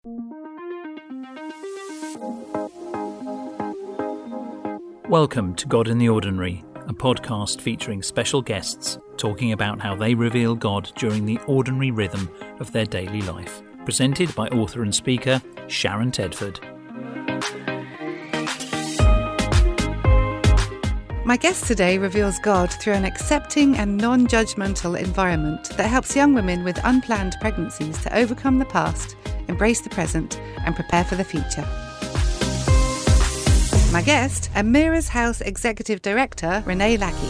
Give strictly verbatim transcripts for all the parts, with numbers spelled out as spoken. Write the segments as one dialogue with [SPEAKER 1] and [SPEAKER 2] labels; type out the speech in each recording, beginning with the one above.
[SPEAKER 1] Welcome to God in the Ordinary, a podcast featuring special guests talking about how they reveal God during the ordinary rhythm of their daily life. Presented by author and speaker Sharon Tedford.
[SPEAKER 2] My guest today reveals God through an accepting and non-judgmental environment that helps young women with unplanned pregnancies to overcome the past, embrace the present, and prepare for the future. My guest, Amira's House Executive Director, Renee Lackey.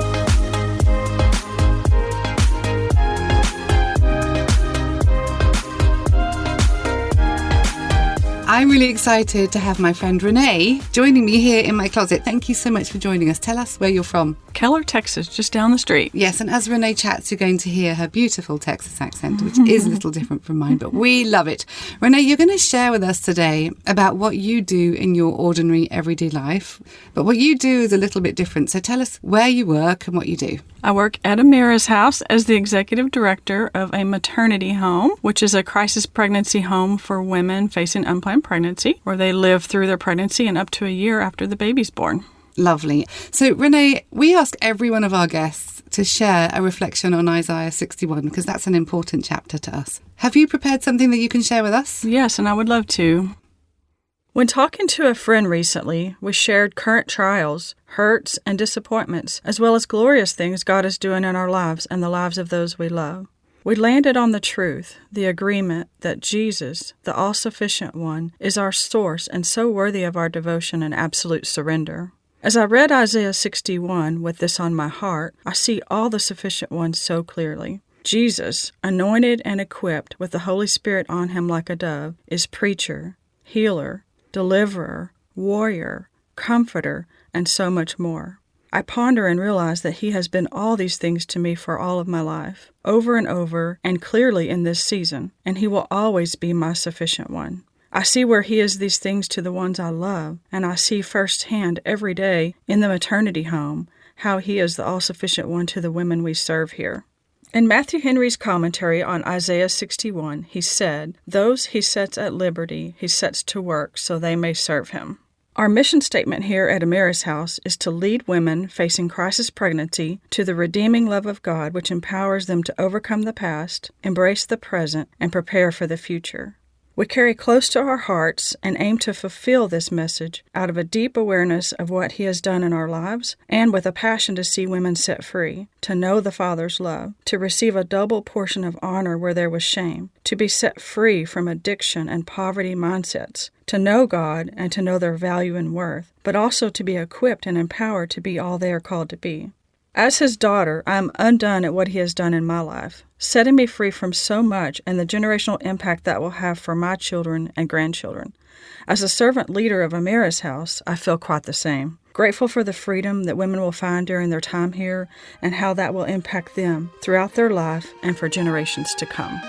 [SPEAKER 2] I'm really excited to have my friend Renee joining me here in my closet. Thank you so much for joining us. Tell us where you're from.
[SPEAKER 3] Keller, Texas, just down the street.
[SPEAKER 2] Yes, and as Renee chats, you're going to hear her beautiful Texas accent, which is a little different from mine, but we love it. Renee, you're going to share with us today about what you do in your ordinary everyday life, but what you do is a little bit different. So tell us where you work and what you do.
[SPEAKER 3] I work at Amira's House as the executive director of a maternity home, which is a crisis pregnancy home for women facing unplanned pregnancy, where they live through their pregnancy and up to a year after the baby's born.
[SPEAKER 2] Lovely. So, Renee, we ask every one of our guests to share a reflection on Isaiah sixty-one, because that's an important chapter to us. Have you prepared something that you can share with us?
[SPEAKER 3] Yes, and I would love to. When talking to a friend recently, we shared current trials, hurts, and disappointments, as well as glorious things God is doing in our lives and the lives of those we love. We landed on the truth, the agreement that Jesus, the all-sufficient one, is our source and so worthy of our devotion and absolute surrender. As I read Isaiah sixty-one with this on my heart, I see all the sufficient ones so clearly. Jesus, anointed and equipped with the Holy Spirit on him like a dove, is preacher, healer, deliverer, warrior, comforter, and so much more. I ponder and realize that he has been all these things to me for all of my life, over and over and clearly in this season, and he will always be my sufficient one. I see where he is these things to the ones I love, and I see firsthand every day in the maternity home how he is the all-sufficient one to the women we serve here. In Matthew Henry's commentary on Isaiah sixty-one, he said, "Those he sets at liberty, he sets to work so they may serve him." Our mission statement here at Amira's House is to lead women facing crisis pregnancy to the redeeming love of God, which empowers them to overcome the past, embrace the present, and prepare for the future. We carry close to our hearts and aim to fulfill this message out of a deep awareness of what he has done in our lives and with a passion to see women set free, to know the Father's love, to receive a double portion of honor where there was shame, to be set free from addiction and poverty mindsets, to know God and to know their value and worth, but also to be equipped and empowered to be all they are called to be. As his daughter, I am undone at what he has done in my life, setting me free from so much and the generational impact that will have for my children and grandchildren. As a servant leader of Amira's House, I feel quite the same. Grateful for the freedom that women will find during their time here and how that will impact them throughout their life and for generations to come.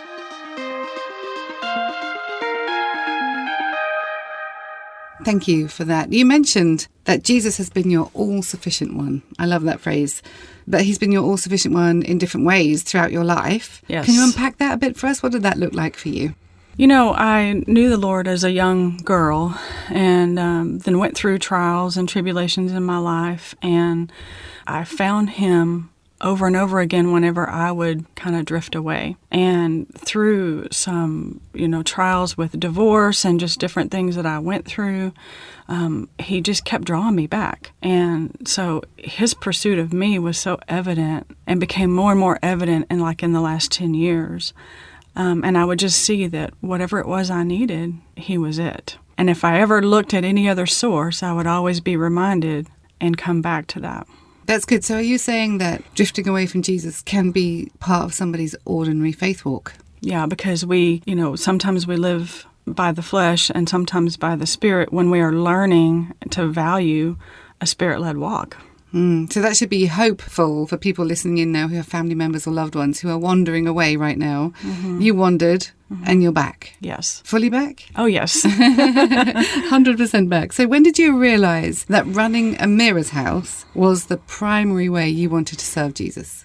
[SPEAKER 2] Thank you for that. You mentioned that Jesus has been your all-sufficient one. I love that phrase. But he's been your all-sufficient one in different ways throughout your life.
[SPEAKER 3] Yes.
[SPEAKER 2] Can you unpack that a bit for us? What did that look like for you?
[SPEAKER 3] You know, I knew the Lord as a young girl and um, then went through trials and tribulations in my life. And I found him over and over again whenever I would kind of drift away. And through some, you know, trials with divorce and just different things that I went through, um, he just kept drawing me back. And so his pursuit of me was so evident and became more and more evident in like in the last ten years. Um, and I would just see that whatever it was I needed, he was it. And if I ever looked at any other source, I would always be reminded and come back to that.
[SPEAKER 2] That's good. So are you saying that drifting away from Jesus can be part of somebody's ordinary faith walk?
[SPEAKER 3] Yeah, because we, you know, sometimes we live by the flesh and sometimes by the Spirit when we are learning to value a Spirit-led walk.
[SPEAKER 2] Mm, so that should be hopeful for people listening in now who have family members or loved ones who are wandering away right now. Mm-hmm. You wandered mm-hmm. and you're back.
[SPEAKER 3] Yes.
[SPEAKER 2] Fully back?
[SPEAKER 3] Oh, yes.
[SPEAKER 2] one hundred percent back. So when did you realise that running Amira's House was the primary way you wanted to serve Jesus?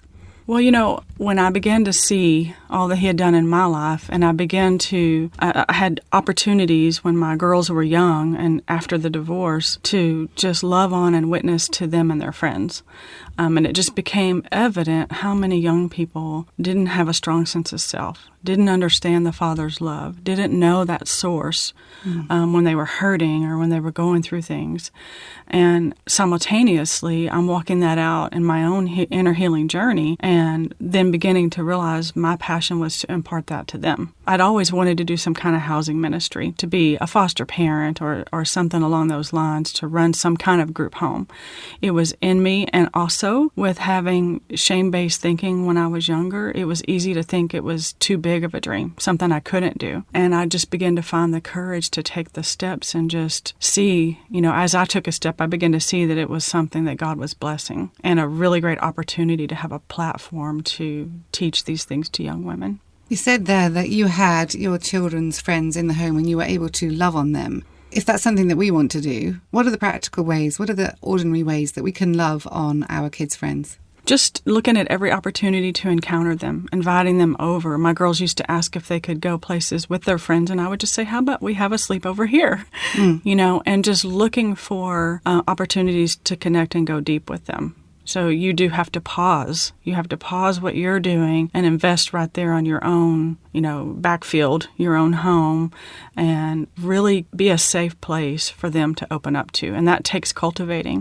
[SPEAKER 3] Well, you know, when I began to see all that he had done in my life, and I began to, I, I had opportunities when my girls were young and after the divorce to just love on and witness to them and their friends. Um, and it just became evident how many young people didn't have a strong sense of self, didn't understand the Father's love, didn't know that source mm. um, when they were hurting or when they were going through things. And simultaneously, I'm walking that out in my own he- inner healing journey and then beginning to realize my passion was to impart that to them. I'd always wanted to do some kind of housing ministry, to be a foster parent or, or something along those lines, to run some kind of group home. It was in me, and also with having shame-based thinking when I was younger, it was easy to think it was too big of a dream, something I couldn't do. And I just began to find the courage to take the steps and just see, you know, as I took a step, I began to see that it was something that God was blessing and a really great opportunity to have a platform to teach these things to young women.
[SPEAKER 2] You said there that you had your children's friends in the home and you were able to love on them. If that's something that we want to do, what are the practical ways, what are the ordinary ways that we can love on our kids' friends?
[SPEAKER 3] Just looking at every opportunity to encounter them, inviting them over. My girls used to ask if they could go places with their friends, and I would just say, how about we have a sleepover here? Mm. You know, and just looking for uh, opportunities to connect and go deep with them. So you do have to pause. You have to pause what you're doing and invest right there on your own, you know, backfield, your own home, and really be a safe place for them to open up to. And that takes cultivating,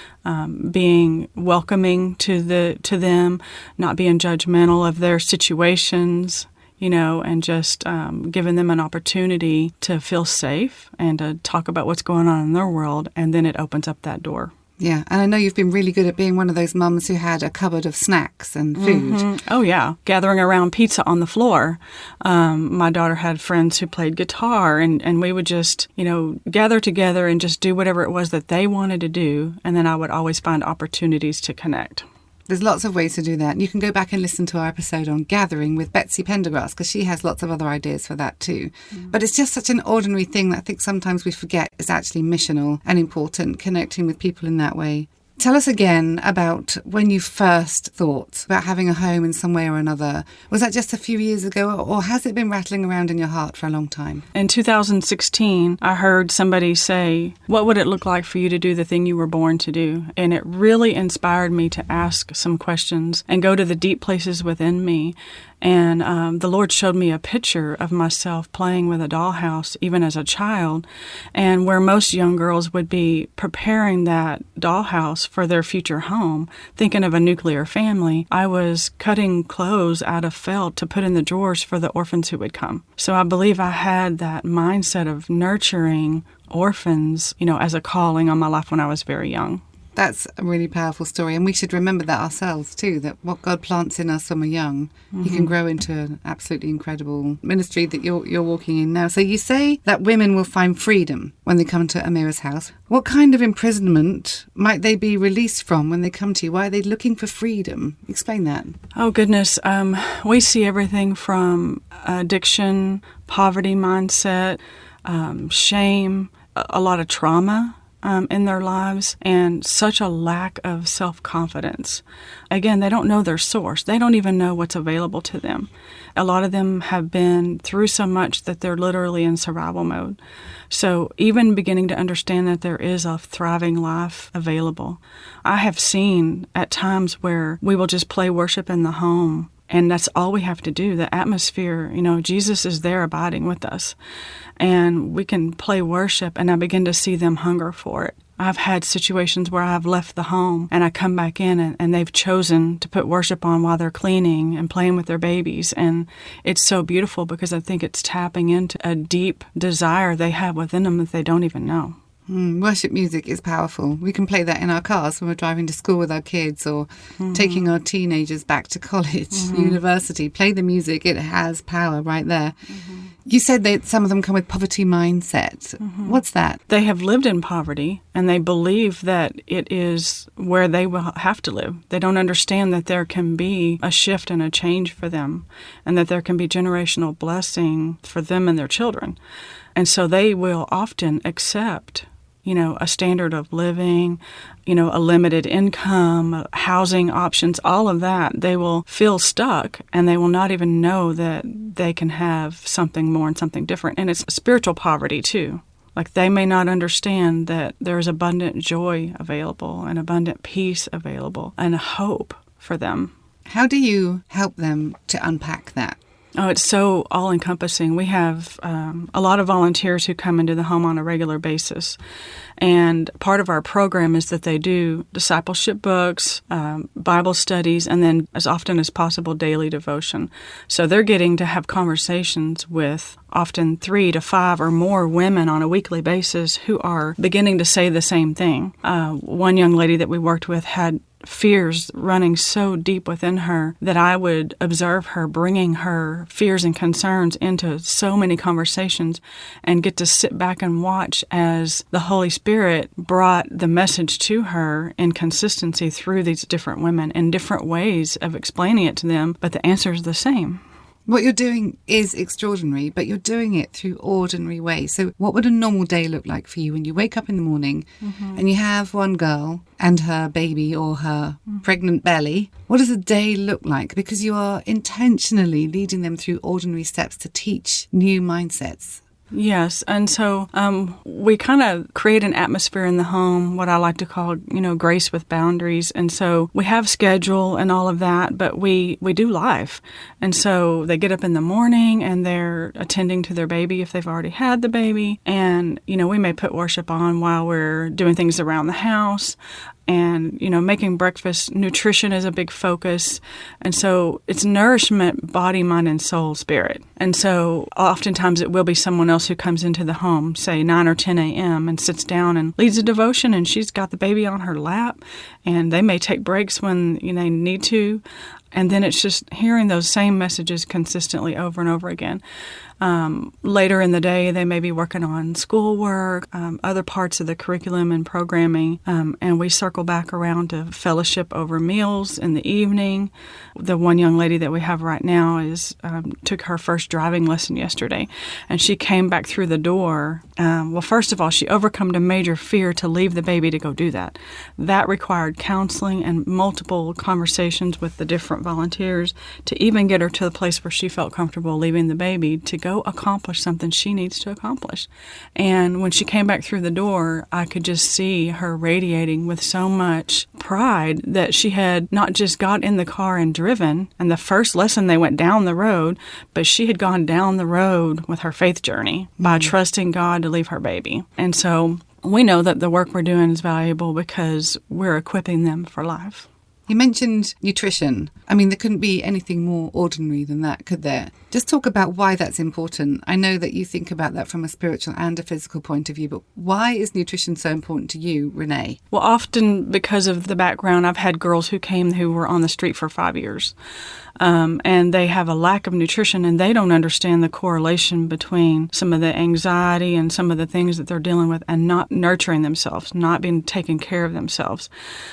[SPEAKER 3] um, being welcoming to the to them, not being judgmental of their situations, you know, and just um, giving them an opportunity to feel safe and to talk about what's going on in their world, and then it opens up that door.
[SPEAKER 2] Yeah, and I know you've been really good at being one of those mums who had a cupboard of snacks and food.
[SPEAKER 3] Mm-hmm. Oh, yeah. Gathering around pizza on the floor. Um, my daughter had friends who played guitar, and, and we would just, you know, gather together and just do whatever it was that they wanted to do, and then I would always find opportunities to connect.
[SPEAKER 2] There's lots of ways to do that. You can go back and listen to our episode on gathering with Betsy Pendergrass, because she has lots of other ideas for that too. Mm. But it's just such an ordinary thing that I think sometimes we forget is actually missional and important, connecting with people in that way. Tell us again about when you first thought about having a home in some way or another. Was that just a few years ago, or has it been rattling around in your heart for a long time?
[SPEAKER 3] In two thousand sixteen, I heard somebody say, what would it look like for you to do the thing you were born to do? And it really inspired me to ask some questions and go to the deep places within me. And um, the Lord showed me a picture of myself playing with a dollhouse, even as a child, and where most young girls would be preparing that dollhouse for their future home, thinking of a nuclear family, I was cutting clothes out of felt to put in the drawers for the orphans who would come. So I believe I had that mindset of nurturing orphans, you know, as a calling on my life when I was very young.
[SPEAKER 2] That's a really powerful story, and we should remember that ourselves too, that what God plants in us when we're young, mm-hmm. He can grow into an absolutely incredible ministry that you're you're walking in now. So you say that women will find freedom when they come to Amira's house. What kind of imprisonment might they be released from when they come to you? Why are they looking for freedom? Explain that.
[SPEAKER 3] Oh, goodness. Um, we see everything from addiction, poverty mindset, um, shame, a, a lot of trauma. Um, in their lives, and such a lack of self-confidence. Again, they don't know their source. They don't even know what's available to them. A lot of them have been through so much that they're literally in survival mode. So even beginning to understand that there is a thriving life available. I have seen at times where we will just play worship in the home, and that's all we have to do. The atmosphere, you know, Jesus is there abiding with us. And we can play worship, and I begin to see them hunger for it. I've had situations where I've left the home, and I come back in, and, and they've chosen to put worship on while they're cleaning and playing with their babies. And it's so beautiful because I think it's tapping into a deep desire they have within them that they don't even know.
[SPEAKER 2] Mm, worship music is powerful. We can play that in our cars when we're driving to school with our kids, or mm-hmm. taking our teenagers back to college, mm-hmm. university. Play the music. It has power right there. Mm-hmm. You said that some of them come with poverty mindset. Mm-hmm. What's that?
[SPEAKER 3] They have lived in poverty, and they believe that it is where they will have to live. They don't understand that there can be a shift and a change for them, and that there can be generational blessing for them and their children. And so they will often accept, you know, a standard of living, you know, a limited income, housing options, all of that, they will feel stuck and they will not even know that they can have something more and something different. And it's spiritual poverty too. Like they may not understand that there's abundant joy available and abundant peace available and hope for them.
[SPEAKER 2] How do you help them to unpack that?
[SPEAKER 3] Oh, it's so all-encompassing. We have um, a lot of volunteers who come into the home on a regular basis. And part of our program is that they do discipleship books, um, Bible studies, and then as often as possible, daily devotion. So they're getting to have conversations with often three to five or more women on a weekly basis who are beginning to say the same thing. Uh, one young lady that we worked with had fears running so deep within her that I would observe her bringing her fears and concerns into so many conversations and get to sit back and watch as the Holy Spirit brought the message to her in consistency through these different women in different ways of explaining it to them, but the answer is the same.
[SPEAKER 2] What you're doing is extraordinary, but you're doing it through ordinary ways. So what would a normal day look like for you when you wake up in the morning mm-hmm. and you have one girl and her baby or her mm-hmm. pregnant belly? What does a day look like? Because you are intentionally leading them through ordinary steps to teach new mindsets.
[SPEAKER 3] Yes, and so um, we kind of create an atmosphere in the home, what I like to call, you know, grace with boundaries. And so we have schedule and all of that, but we, we do life. And so they get up in the morning and they're attending to their baby if they've already had the baby. And, you know, we may put worship on while we're doing things around the house. And, you know, making breakfast, nutrition is a big focus. And so it's nourishment, body, mind, and soul, spirit. And so oftentimes it will be someone else who comes into the home, say nine or ten a.m. and sits down and leads a devotion, and she's got the baby on her lap. And they may take breaks when, you know, they need to. And then it's just hearing those same messages consistently over and over again. Um, later in the day, they may be working on schoolwork, um, other parts of the curriculum and programming, um, and we circle back around to fellowship over meals in the evening. The one young lady that we have right now is um, took her first driving lesson yesterday, and she came back through the door. Um, well, first of all, she overcome a major fear to leave the baby to go do that. That required counseling and multiple conversations with the different volunteers to even get her to the place where she felt comfortable leaving the baby to go accomplish something she needs to accomplish. And when she came back through the door, I could just see her radiating with so much pride that she had not just got in the car and driven, and the first lesson they went down the road, but she had gone down the road with her faith journey mm-hmm. by trusting God to leave her baby. And so we know that the work we're doing is valuable because we're equipping them for life.
[SPEAKER 2] You mentioned nutrition. I mean, there couldn't be anything more ordinary than that, could there? Just talk about why that's important. I know that you think about that from a spiritual and a physical point of view, but why is nutrition so important to you, Renee?
[SPEAKER 3] Well, often because of the background, I've had girls who came who were on the street for five years. Um, and they have a lack of nutrition, and they don't understand the correlation between some of the anxiety and some of the things that they're dealing with and not nurturing themselves, not being taking care of themselves.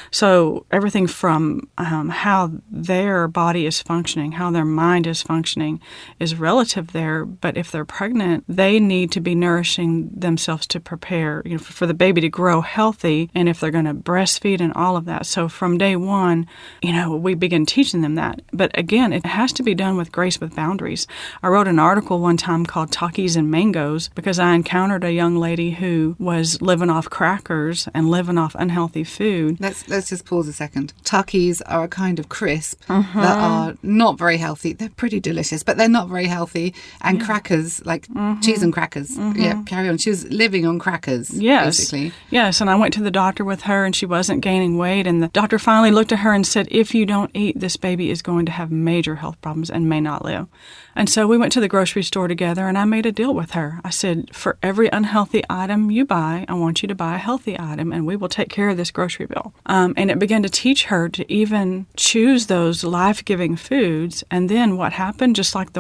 [SPEAKER 3] So everything from um, how their body is functioning, how their mind is functioning is relative there. But if they're pregnant, they need to be nourishing themselves to prepare, you know, for the baby to grow healthy, and if they're going to breastfeed and all of that. So from day one, you know, we begin teaching them that. But again, Again, it has to be done with grace with boundaries. I wrote an article one time called Takis and Mangoes because I encountered a young lady who was living off crackers and living off unhealthy food.
[SPEAKER 2] Let's let's just pause a second. Takis are a kind of crisp uh-huh. that are not very healthy. They're pretty delicious, but they're not very healthy. And yeah. crackers, like uh-huh. cheese and crackers. Uh-huh. Yeah, carry on. She was living on crackers,
[SPEAKER 3] yes.
[SPEAKER 2] basically.
[SPEAKER 3] Yes, and I went to the doctor with her, and she wasn't gaining weight. And the doctor finally looked at her and said, if you don't eat, this baby is going to have major health problems and may not live. And so we went to the grocery store together, and I made a deal with her. I said, for every unhealthy item you buy, I want you to buy a healthy item, and we will take care of this grocery bill. Um, and it began to teach her to even choose those life-giving foods. And then what happened, just like the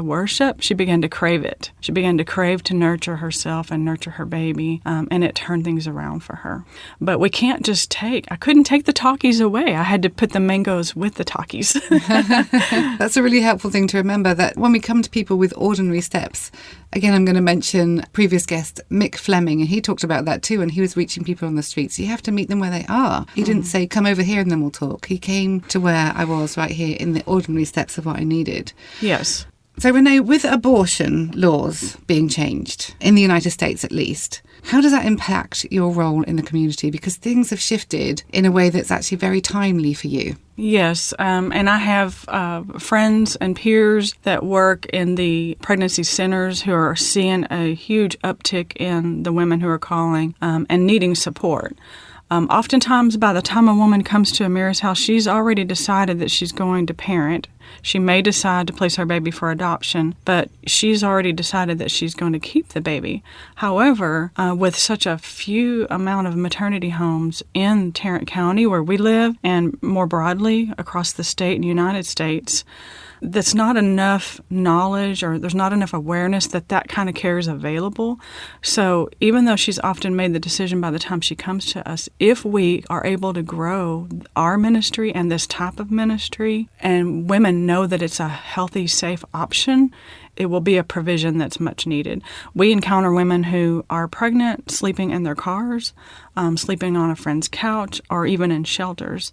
[SPEAKER 3] worship, she began to crave it. She began to crave to nurture herself and nurture her baby, um, and it turned things around for her. But we can't just take, I couldn't take the Talkies away. I had to put the mangoes with the Talkies.
[SPEAKER 2] That's a really helpful thing to remember, that when we come to people with ordinary steps, again, I'm going to mention previous guest Mick Fleming, and he talked about that too, and he was reaching people on the streets. You have to meet them where they are. He didn't mm. say, come over here and then we'll talk. He came to where I was right here in the ordinary steps of what I needed.
[SPEAKER 3] Yes.
[SPEAKER 2] So, Renee, with abortion laws being changed, in the United States at least, how does that impact your role in the community? Because things have shifted in a way that's actually very timely for you.
[SPEAKER 3] Yes, um, and I have uh, friends and peers that work in the pregnancy centers who are seeing a huge uptick in the women who are calling um, and needing support. Um, oftentimes, by the time a woman comes to Amira's house, she's already decided that she's going to parent. She may decide to place her baby for adoption, but she's already decided that she's going to keep the baby. However, uh, with such a few amount of maternity homes in Tarrant County where we live, and more broadly across the state and United States, that's not enough knowledge, or there's not enough awareness that that kind of care is available. So even though she's often made the decision by the time she comes to us, if we are able to grow our ministry and this type of ministry, and women know that it's a healthy, safe option, it will be a provision that's much needed. We encounter women who are pregnant, sleeping in their cars, um, sleeping on a friend's couch, or even in shelters.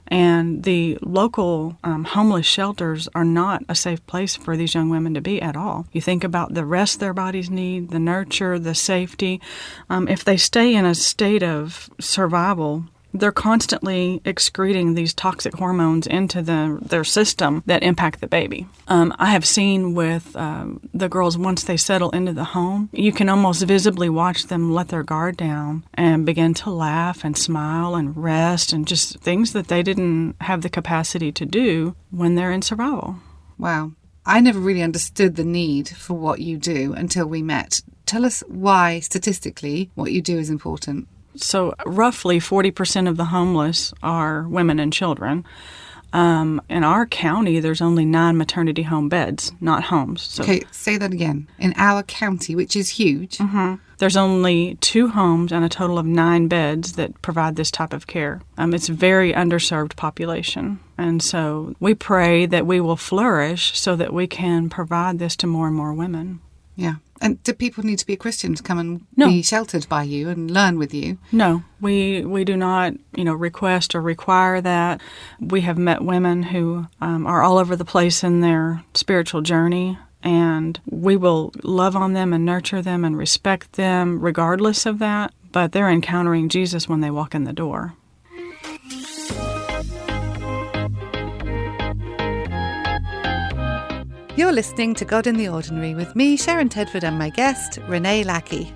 [SPEAKER 3] And the local um, homeless shelters are not a safe place for these young women to be at all. You think about the rest their bodies need, the nurture, the safety. Um, if they stay in a state of survival, they're constantly excreting these toxic hormones into the, their system that impact the baby. Um, I have seen with um, the girls, once they settle into the home, you can almost visibly watch them let their guard down and begin to laugh and smile and rest, and just things that they didn't have the capacity to do when they're in survival.
[SPEAKER 2] Wow. I never really understood the need for what you do until we met. Tell us why, statistically, what you do is important.
[SPEAKER 3] So roughly forty percent of the homeless are women and children. Um, in our county, there's only nine maternity home beds, not homes. So,
[SPEAKER 2] okay, say that again. In our county, which is huge.
[SPEAKER 3] Mm-hmm. There's only two homes and a total of nine beds that provide this type of care. Um, it's a very underserved population. And so we pray that we will flourish so that we can provide this to more and more women.
[SPEAKER 2] Yeah. And do people need to be a Christian to come and
[SPEAKER 3] no.
[SPEAKER 2] be sheltered by you and learn with you?
[SPEAKER 3] No, we we do not, you know, request or require that. We have met women who um, are all over the place in their spiritual journey, and we will love on them and nurture them and respect them regardless of that, but they're encountering Jesus when they walk in the door.
[SPEAKER 2] You're listening to God in the Ordinary with me, Sharon Tedford, and my guest, Renee Lackey.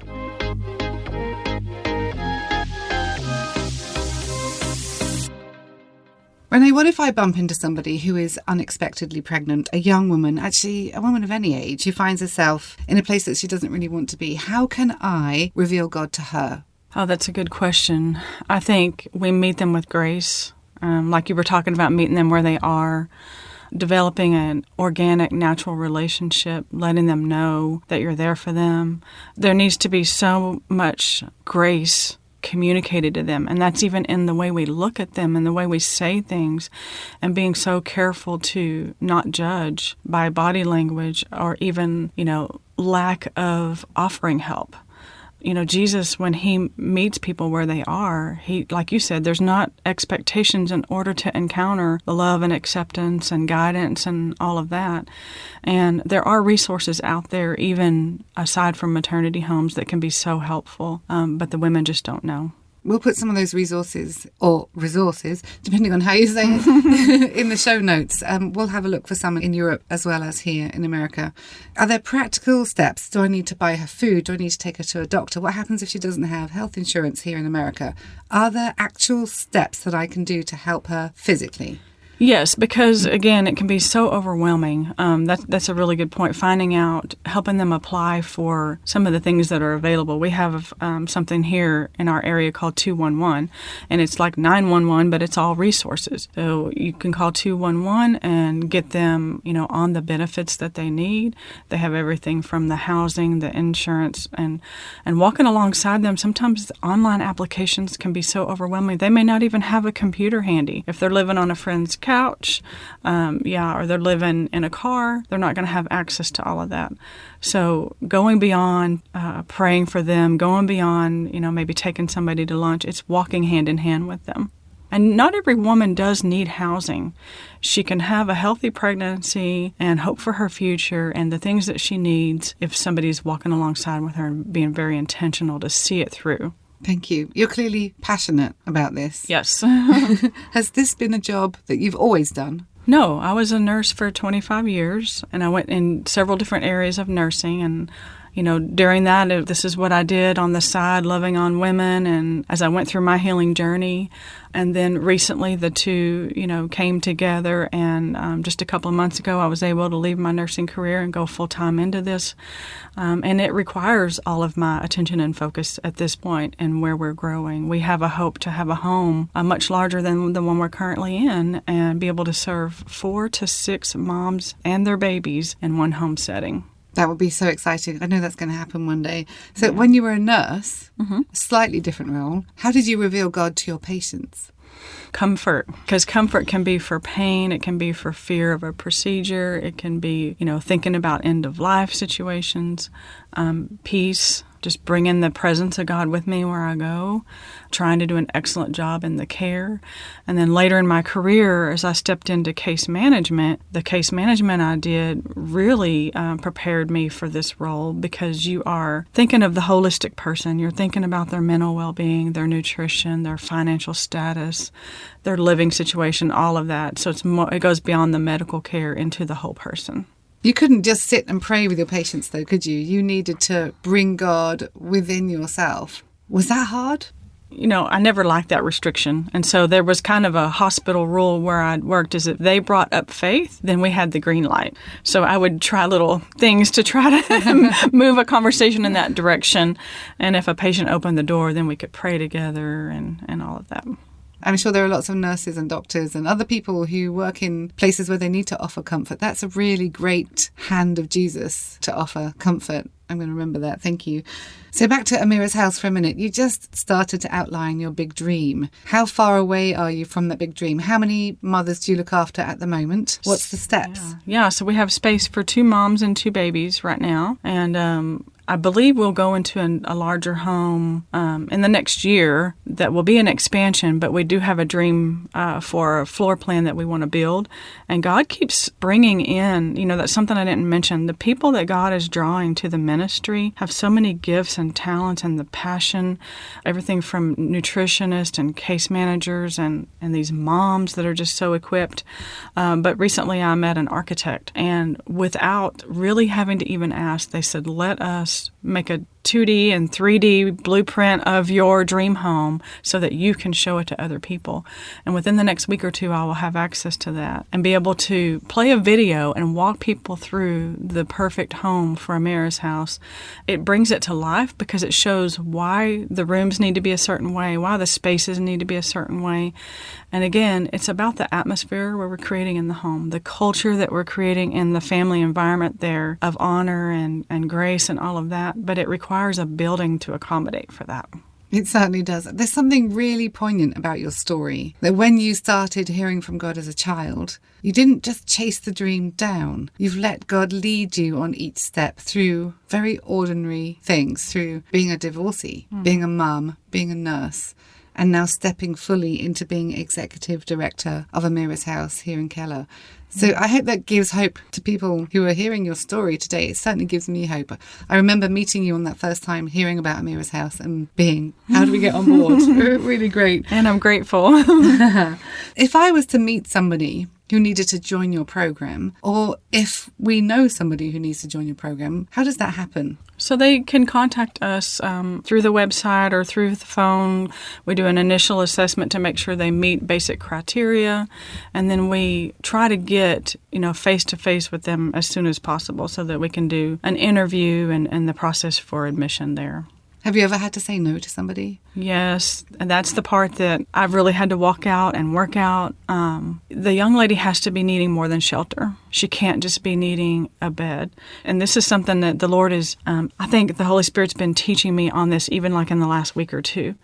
[SPEAKER 2] Renee, what if I bump into somebody who is unexpectedly pregnant, a young woman, actually a woman of any age, who finds herself in a place that she doesn't really want to be? How can I reveal God to her?
[SPEAKER 3] Oh, that's a good question. I think we meet them with grace, um, like you were talking about, meeting them where they are. Developing an organic, natural relationship, letting them know that you're there for them. There needs to be so much grace communicated to them, and that's even in the way we look at them and the way we say things, and being so careful to not judge by body language or even, you know, lack of offering help. You know, Jesus, when he meets people where they are, he, like you said, there's not expectations in order to encounter the love and acceptance and guidance and all of that. And there are resources out there, even aside from maternity homes, that can be so helpful, um, but the women just don't know.
[SPEAKER 2] We'll put some of those resources, or resources, depending on how you say it, in the show notes. Um, we'll have a look for some in Europe as well as here in America. Are there practical steps? Do I need to buy her food? Do I need to take her to a doctor? What happens if she doesn't have health insurance here in America? Are there actual steps that I can do to help her physically?
[SPEAKER 3] Yes, because, again, it can be so overwhelming. Um, that, that's a really good point, finding out, helping them apply for some of the things that are available. We have um, something here in our area called two one one, and it's like nine one one, but it's all resources. So you can call two one one and get them, you know, on the benefits that they need. They have everything from the housing, the insurance, and, and walking alongside them. Sometimes online applications can be so overwhelming. They may not even have a computer handy. If they're living on a friend's couch, um, yeah, or they're living in a car, they're not going to have access to all of that. So going beyond uh, praying for them, going beyond, you know, maybe taking somebody to lunch, it's walking hand in hand with them. And not every woman does need housing. She can have a healthy pregnancy and hope for her future and the things that she needs if somebody's walking alongside with her and being very intentional to see it through.
[SPEAKER 2] Thank you. You're clearly passionate about this.
[SPEAKER 3] Yes.
[SPEAKER 2] Has this been a job that you've always done?
[SPEAKER 3] No, I was a nurse for twenty-five years, and I went in several different areas of nursing. And, you know, during that, this is what I did on the side, loving on women, and as I went through my healing journey. And then recently the two, you know, came together, and um, just a couple of months ago I was able to leave my nursing career and go full-time into this. Um, and it requires all of my attention and focus at this point and where we're growing. We have a hope to have a home uh, much larger than the one we're currently in and be able to serve four to six moms and their babies in one home setting.
[SPEAKER 2] That would be so exciting. I know that's going to happen one day. So yeah. When you were a nurse, mm-hmm. a slightly different role, how did you reveal God to your patients?
[SPEAKER 3] Comfort, because comfort can be for pain, it can be for fear of a procedure, it can be, you know, thinking about end-of-life situations, um, peace, just bringing the presence of God with me where I go, trying to do an excellent job in the care. And then later in my career, as I stepped into case management, the case management I did really um, prepared me for this role, because you are thinking of the holistic person. You're thinking about their mental well-being, their nutrition, their financial status, their living situation, all of that. So it's more, it goes beyond the medical care into the whole person.
[SPEAKER 2] You couldn't just sit and pray with your patients, though, could you? You needed to bring God within yourself. Was that hard?
[SPEAKER 3] You know, I never liked that restriction. And so there was kind of a hospital rule where I'd worked, is if they brought up faith, then we had the green light. So I would try little things to try to move a conversation in that direction. And if a patient opened the door, then we could pray together and, and all of that.
[SPEAKER 2] I'm sure there are lots of nurses and doctors and other people who work in places where they need to offer comfort. That's a really great hand of Jesus to offer comfort. I'm going to remember that. Thank you. So back to Amira's house for a minute. You just started to outline your big dream. How far away are you from that big dream? How many mothers do you look after at the moment? What's the steps?
[SPEAKER 3] Yeah, yeah so we have space for two moms and two babies right now. And um, I believe we'll go into an, a larger home um, in the next year that will be an expansion, but we do have a dream uh, for a floor plan that we want to build. And God keeps bringing in, you know, that's something I didn't mention. The people that God is drawing to the ministry have so many gifts and talents and the passion, everything from nutritionists and case managers and, and these moms that are just so equipped. Um, but recently I met an architect, and without really having to even ask, they said, let us make a two D and three D blueprint of your dream home so that you can show it to other people. And within the next week or two, I will have access to that and be able to play a video and walk people through the perfect home for Amira's house. It brings it to life because it shows why the rooms need to be a certain way, why the spaces need to be a certain way. And again, it's about the atmosphere where we're creating in the home, the culture that we're creating in the family environment there of honor and, and grace and all of that. But it requires a building to accommodate for that.
[SPEAKER 2] It certainly does. There's something really poignant about your story, that when you started hearing from God as a child, you didn't just chase the dream down. You've let God lead you on each step through very ordinary things, through being a divorcee, mm. being a mum, being a nurse, and now stepping fully into being executive director of Amira's house here in Keller. So I hope that gives hope to people who are hearing your story today. It certainly gives me hope. I remember meeting you on that first time, hearing about Amira's house and being, how do we get on board? Really great.
[SPEAKER 3] And I'm grateful.
[SPEAKER 2] If I was to meet somebody who needed to join your program, or if we know somebody who needs to join your program, how does that happen?
[SPEAKER 3] So they can contact us um, through the website or through the phone. We do an initial assessment to make sure they meet basic criteria, and then we try to get, you know, face-to-face with them as soon as possible so that we can do an interview and, and the process for admission there.
[SPEAKER 2] Have you ever had to say no to somebody?
[SPEAKER 3] Yes, and that's the part that I've really had to walk out and work out. Um, the young lady has to be needing more than shelter. She can't just be needing a bed. And this is something that the Lord is, um, I think the Holy Spirit's been teaching me on this even like in the last week or two,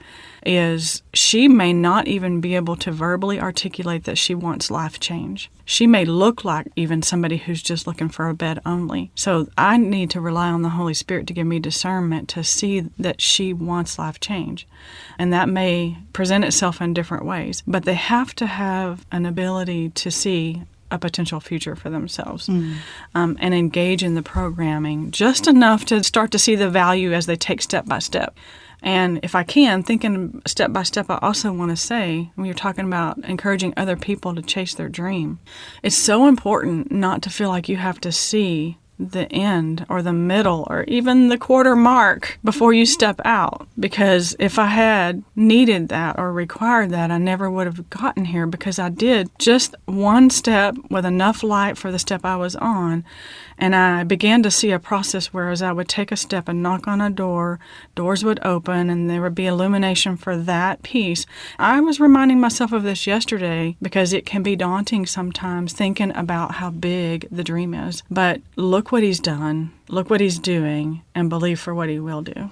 [SPEAKER 3] is she may not even be able to verbally articulate that she wants life change. She may look like even somebody who's just looking for a bed only. So I need to rely on the Holy Spirit to give me discernment to see that she wants life change. And that may present itself in different ways. But they have to have an ability to see a potential future for themselves mm. um, and engage in the programming just enough to start to see the value as they take step by step. And if I can, thinking step by step, I also want to say, when you're talking about encouraging other people to chase their dream, it's so important not to feel like you have to see the end or the middle or even the quarter mark before you step out. Because if I had needed that or required that, I never would have gotten here, because I did just one step with enough light for the step I was on. And I began to see a process where as I would take a step and knock on a door, doors would open and there would be illumination for that piece. I was reminding myself of this yesterday because it can be daunting sometimes thinking about how big the dream is. But look what He's done, look what He's doing, and believe for what He will do.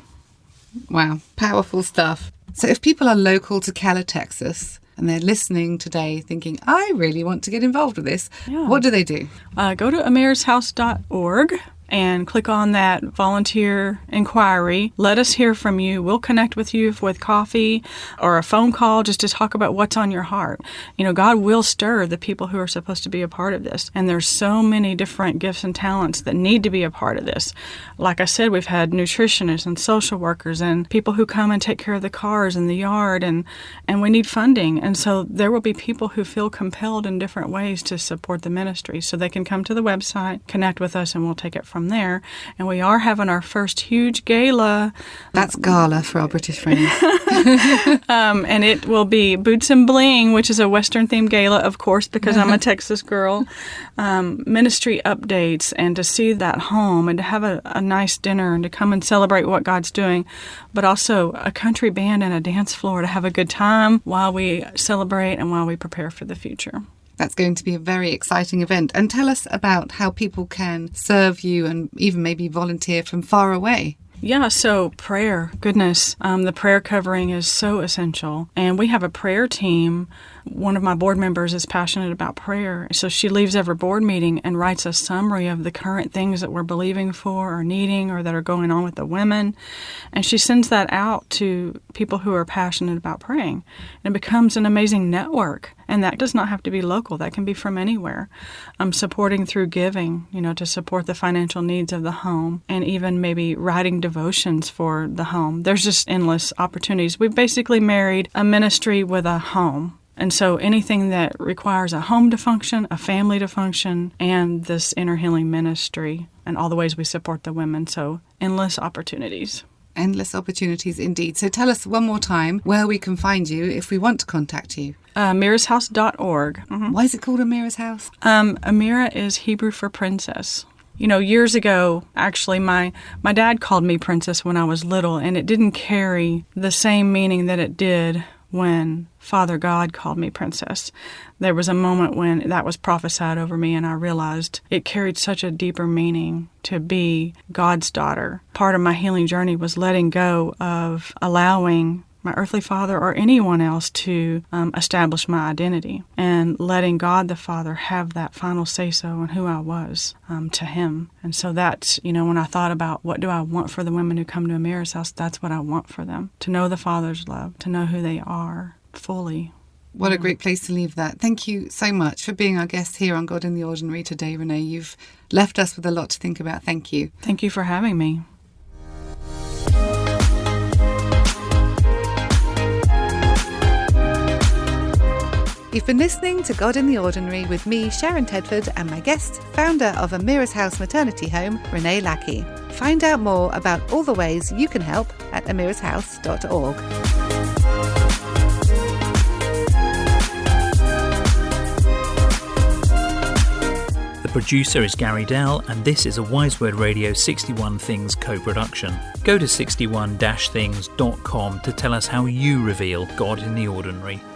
[SPEAKER 2] Wow, powerful stuff. So if people are local to Keller, Texas, and they're listening today thinking, I really want to get involved with this, yeah. what do they do?
[SPEAKER 3] Uh, go to amiras house dot org and click on that volunteer inquiry. Let us hear from you. We'll connect with you with coffee or a phone call just to talk about what's on your heart. You know, God will stir the people who are supposed to be a part of this. And there's so many different gifts and talents that need to be a part of this. Like I said, we've had nutritionists and social workers and people who come and take care of the cars and the yard, and, and we need funding. And so there will be people who feel compelled in different ways to support the ministry. So they can come to the website, connect with us, and we'll take it from there. And we are having our first huge gala.
[SPEAKER 2] That's gala for our British friends.
[SPEAKER 3] um, and it will be Boots and Bling, which is a Western-themed gala, of course, because I'm a Texas girl. Um, ministry updates, and to see that home and to have a, a nice dinner and to come and celebrate what God's doing, but also a country band and a dance floor to have a good time while we celebrate and while we prepare for the future.
[SPEAKER 2] That's going to be a very exciting event. And tell us about how people can serve you and even maybe volunteer from far away.
[SPEAKER 3] Yeah, so prayer, goodness, um, the prayer covering is so essential. And we have a prayer team. One of my board members is passionate about prayer, so she leaves every board meeting and writes a summary of the current things that we're believing for or needing or that are going on with the women. And she sends that out to people who are passionate about praying. And it becomes an amazing network. And that does not have to be local. That can be from anywhere. Um, supporting through giving, you know, to support the financial needs of the home, and even maybe writing devotions for the home. There's just endless opportunities. We've basically married a ministry with a home. And so anything that requires a home to function, a family to function, and this inner healing ministry, and all the ways we support the women. So endless opportunities.
[SPEAKER 2] Endless opportunities indeed. So tell us one more time where we can find you if we want to contact you.
[SPEAKER 3] Uh, amiras house dot org.
[SPEAKER 2] Mm-hmm. Why is it called Amira's House?
[SPEAKER 3] Um, Amira is Hebrew for princess. You know, years ago, actually, my, my dad called me princess when I was little, and it didn't carry the same meaning that it did when Father God called me princess. There was a moment when that was prophesied over me, and I realized it carried such a deeper meaning to be God's daughter. Part of my healing journey was letting go of allowing my earthly father or anyone else to um, establish my identity, and letting God the Father have that final say-so on who I was um, to Him. And so that's, you know, when I thought about what do I want for the women who come to Amira's House, that's what I want for them. To know the Father's love, to know who they are fully
[SPEAKER 2] What a great place to leave that. Thank you so much for being our guest here on God in the Ordinary today, Renee. You've left us with a lot to think about. Thank you.
[SPEAKER 3] Thank you for having me.
[SPEAKER 2] You've been listening to God in the Ordinary with me, Sharon Tedford, and my guest, founder of Amira's House Maternity Home, Renee Lackey. Find out more about all the ways you can help at amiras house dot org.
[SPEAKER 1] The producer is Gary Dell, and this is a Wise Word Radio sixty-one Things co-production. Go to sixty-one dash things dot com to tell us how you reveal God in the ordinary.